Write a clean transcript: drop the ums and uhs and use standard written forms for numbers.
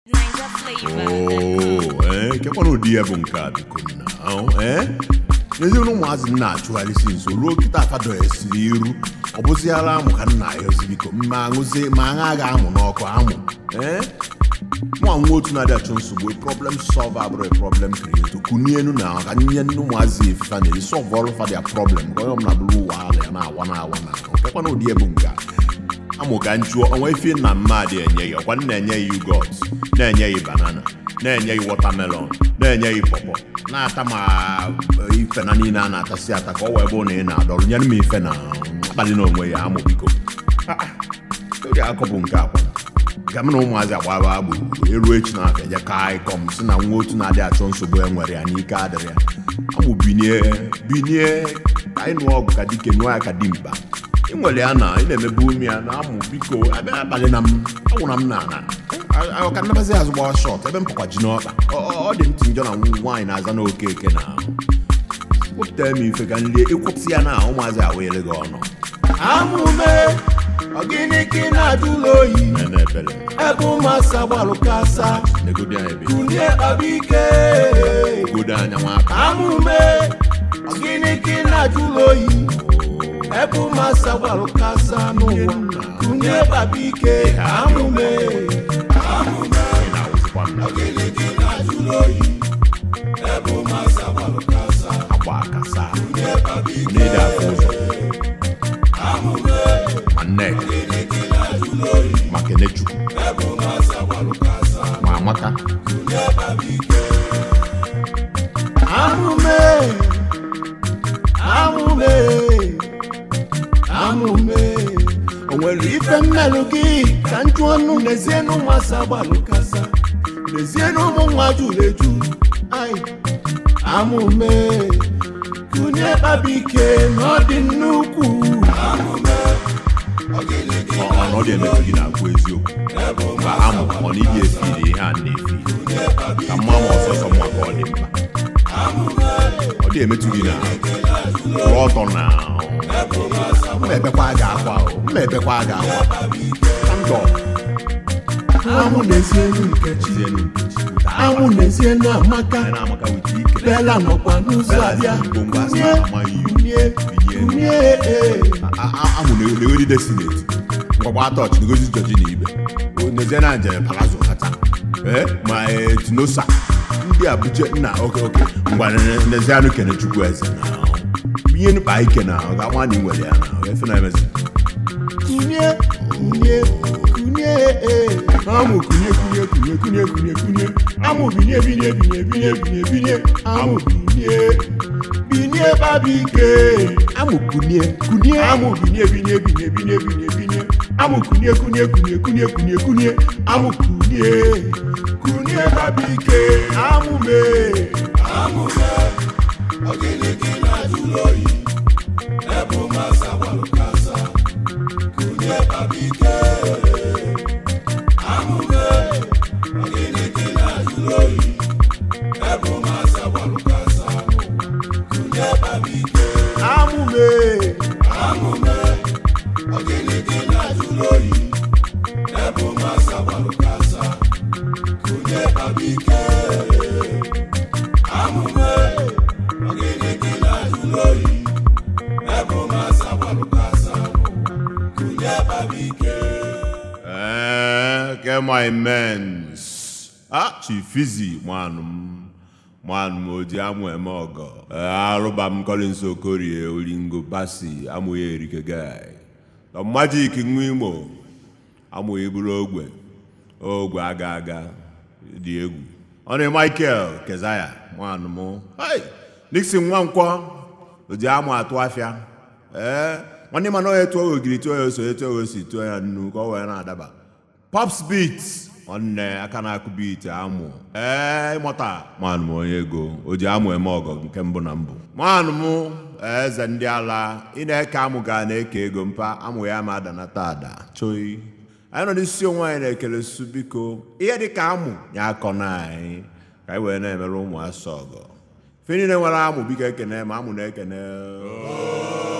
Che quando dia con capi con ne sono quasi naturali senso lo che sta fatto essere iru obusiala mu kan na yo sibiko ma nguze ma nga amu no ko amu mo anwotu na da chonso bo problem solver bro problem create kunienu na kan nyenu mwazi fa na solve all for their problem ko yom na blue wala na wana ke quando dia bunga amu ganchuo onwe fi na mmadụ enye ya kwa na enye you got na enye you banana na enye you watermelon na enye you popo na ata ma ife na nina na atasi ata ka o we bo na adọrụ nyere m ife na akpali na onwe ya amụ biko oge akọbụ nke akwa ga m na ụmụazị agbaba agbu eru echi na afeje ka ikom si na nwa otu na-adị achọ nsogbu enwere ya n'ike adịrị ya amụ binie ka anyị nụọ ọgụ ka dike nụọ ya ka dimkpa inwere ya na ị na-emebu ume ya na amụ biko abịa akpali na m anwụra m na ka nnabazi azụ gbawa shọt ebe m pụkwa ji n'ọkpa ọ dị ntị njọ na nwaanyị na-aza n'oke eke na wepụta m ife ka nlie ịkwụpụsị ya na ụmụazị awele gị ọnụ Amume Oginiki na Juloyi Ebe ụmụasa gbalụ kasa Kunye abike Amume Oginiki na Juloyi Ebe ụmụasa gbalụ kasa n'ụwa Kunye abike Amume Oginiki na Juloyi Ebe ụmụasa gbalụ kasa Kunye abike Manek Makenechu Mamaka Amume onwere ife mmelụ gị ka njụ ọnụ n'ezie n'ụmụasa gbalụ kasa n'ezie n'ụmụ nwa juru eju Amume kunye babike n'ọdị nnukwu ọ dị emetụ gị na-agwụ eziokwu ka amụ ọ na iji efiri ihe a na-efi ka mma ma ọsọsọ mma ka ọ dị mkpa ọ dị emetụ gị na kwụrụ ọtọ na mmebekwa ga-akwa ndọ amụ n'ezie nkechi amụ n'ezie na amaka bela nọkwa n'ụzọ abịa kunye amụ na-eweri desineti ngwagwa atọchị n'egozi jọji na ibe n'ezie na njem palazzo kata ma tinosa ndị abụje nna oke ngwa n'ezie anụ kene chukwu eze na ihe nukpa ike na ọ ga-anwa na inwere ya na efe na emezi kunye amụ kunye amụ binye amụ binye babike amụ kunye amụ binye amụ kunye amụ kunye babike amume Oginiki na Juloyi Ebe ụmụasa gbalụ kasa kunye babike amume Oginiki na Juloyi Ebe ụmụasa gbalụ kasa kunye babike amume Oginiki na Juloyi Ebe ụmụasa gbalụ kasa kunye babike amume Oginiki na Juloyi Ebe ụmụasa gbalụ kasa kunye babike get my mens Chifizi mwanum odi amụ eme ọgọ arụba m Collins Okorie Olingo Basi amụghị erike guy the magic nwa Imo amụghị bụrụ ogwe aga dị egwu ọ na Michael Kezaya mwanum Nixon Nwankwọ odi amụ atụ afịa nwanne ma na etu ogiri tụọ ya oso etu o si tụọ ya nnu ka ọ wee na-adaba Pops Beats nwanne aka na-akụ beat amụ ịmụta mmanụ m onye ego o ji amụ eme ọgọ nke mbụ na mbụ mmanụ m eze ndị ala ị na-eke amụ ga na-eke ego mpa amụ ya ma adanata ada choi anyị nọ n'isi onwe anyị na-ekele su biko ihe dị ka amụ ya akọ na anyị ka anyị wee na-emere ụmụasa ọgọ fe niile nwere amụ biko ekene ma amụ na-ekene